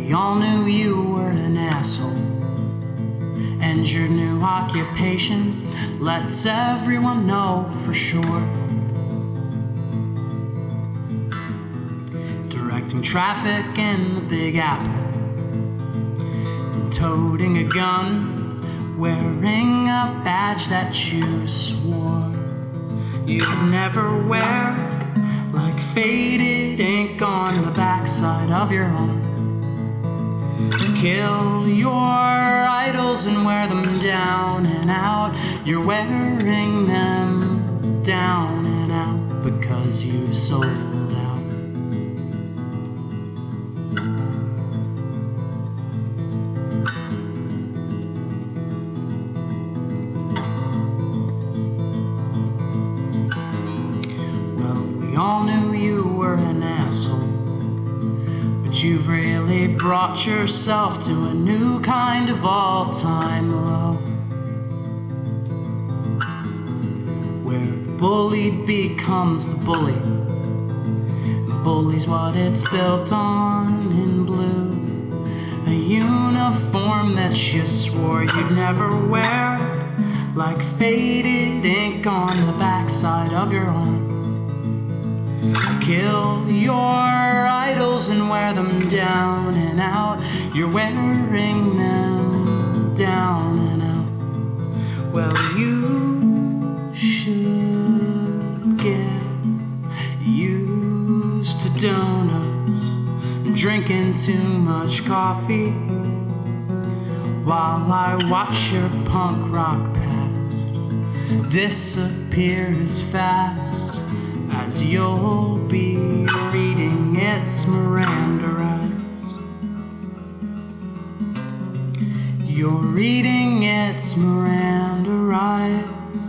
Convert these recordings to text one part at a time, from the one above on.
we all knew you were an asshole, and your new occupation lets everyone know for sure. Directing traffic in the Big Apple, and toting a gun, wearing a badge that you swore you'd never wear, like faded ink on the backside of your arm. Kill your idols and wear them down and out. You're wearing them down and out because you sold out. Well, we all knew you were an asshole, but you've really brought yourself to a new kind of all-time low, where the bullied becomes the bully, and bully's what it's built on in blue, a uniform that you swore you'd never wear, like faded ink on the backside of your arm. Kill your idols and wear them down and out. You're wearing them down and out. Well, you should get used to donuts and drinking too much coffee while I watch your punk rock past disappear as fast as you'll be reading its Miranda rights. You're reading its Miranda rights.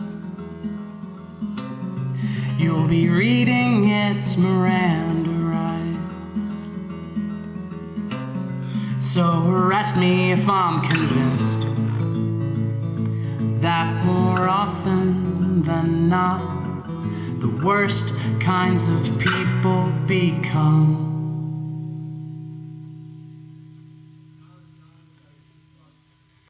You'll be reading its Miranda rights. So arrest me if I'm convinced that more often than not, the worst kinds of people become